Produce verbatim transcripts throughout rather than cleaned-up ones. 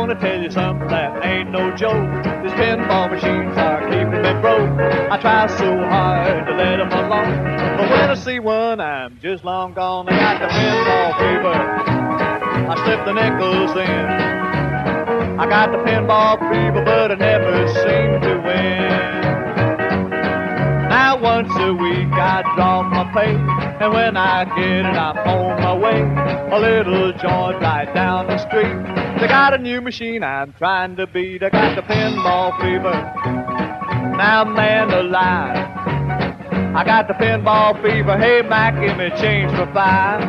gonna tell you something that ain't no joke. These pinball machines are keeping me broke. I try so hard to let them alone, but when I see one, I'm just long gone. I got the pinball fever. I slip the nickels in. I got the pinball fever, but I never seem to win. Now once a week I draw my pay, and when I get it I'm on my way. A little joint right down the street. They got a new machine I'm trying to beat. I got the pinball fever. Now man alive, I got the pinball fever. Hey Mac, give me change for five.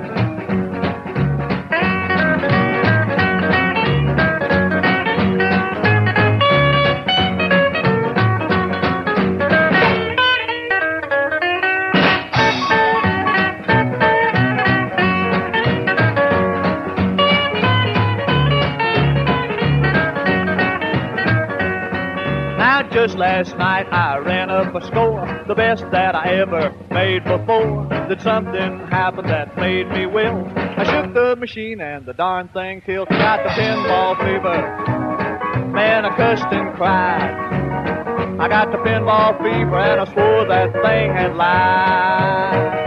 Just last night I ran up a score, the best that I ever made before. Then something happened that made me will. I shook the machine and the darn thing killed. Got the pinball fever. Man, I cussed and cried. I got the pinball fever and I swore that thing had lied.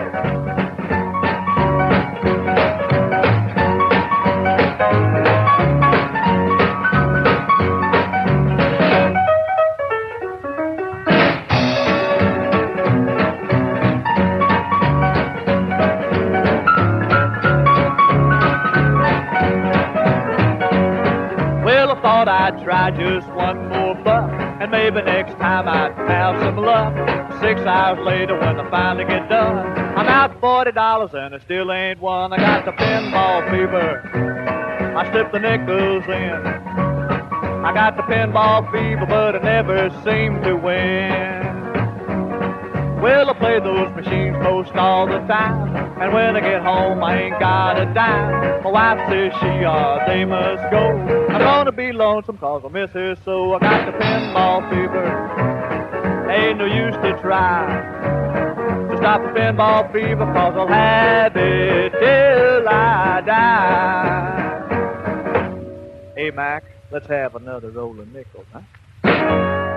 Thought I'd try just one more buck, and maybe next time I'd have some luck. Six hours later when I finally get done, I'm out forty dollars and I still ain't won. I got the pinball fever. I slip the nickels in. I got the pinball fever, but I never seem to win. Well, I play those machines most all the time, and when I get home I ain't got a dime. My wife says she or they must go. I'm gonna be lonesome cause I miss her so. I got the pinball fever. Ain't no use to try to stop the pinball fever, cause I'll have it till I die. Hey Mac, let's have another roll of nickels, huh?